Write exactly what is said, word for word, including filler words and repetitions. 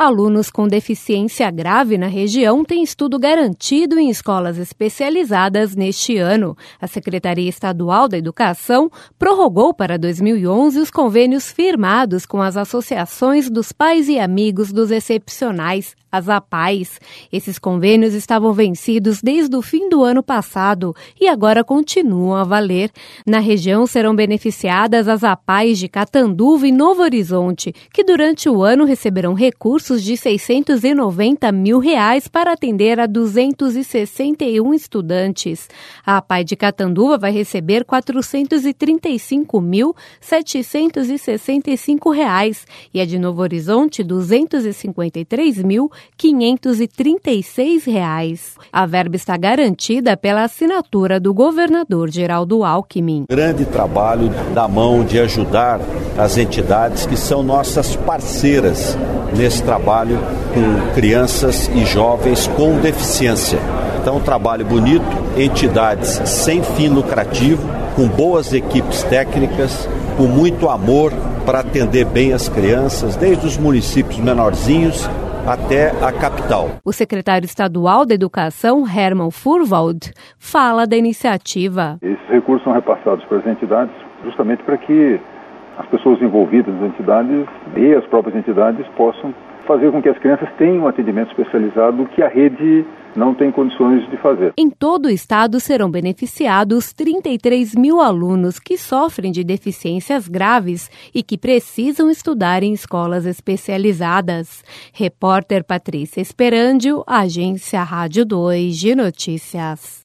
Alunos com deficiência grave na região têm estudo garantido em escolas especializadas neste ano. A Secretaria Estadual da Educação prorrogou para dois mil e onze os convênios firmados com as associações dos pais e amigos dos excepcionais, as A P A Es. Esses convênios estavam vencidos desde o fim do ano passado e agora continuam a valer. Na região serão beneficiadas as A P A Es de Catanduva e Novo Horizonte, que durante o ano receberão recursos de seiscentos e noventa mil reais para atender a duzentos e sessenta e um estudantes. A A P A E de Catanduva vai receber quatrocentos e trinta e cinco mil setecentos e sessenta e cinco reais e a de Novo Horizonte duzentos e cinquenta e três mil quinhentos e trinta e seis reais. A verba está garantida pela assinatura do governador Geraldo Alckmin. Grande trabalho da mão de ajudar as entidades que são nossas parceiras nesse trabalho com crianças e jovens com deficiência. Então, um trabalho bonito, entidades sem fim lucrativo, com boas equipes técnicas, com muito amor para atender bem as crianças, desde os municípios menorzinhos até a capital. O secretário estadual da Educação, Hermann Furwald, fala da iniciativa. Esses recursos são repassados para as entidades justamente para que as pessoas envolvidas nas entidades e as próprias entidades possam fazer com que as crianças tenham um atendimento especializado que a rede não tem condições de fazer. Em todo o estado serão beneficiados trinta e três mil alunos que sofrem de deficiências graves e que precisam estudar em escolas especializadas. Repórter Patrícia Esperandio, Agência Rádio dois de Notícias.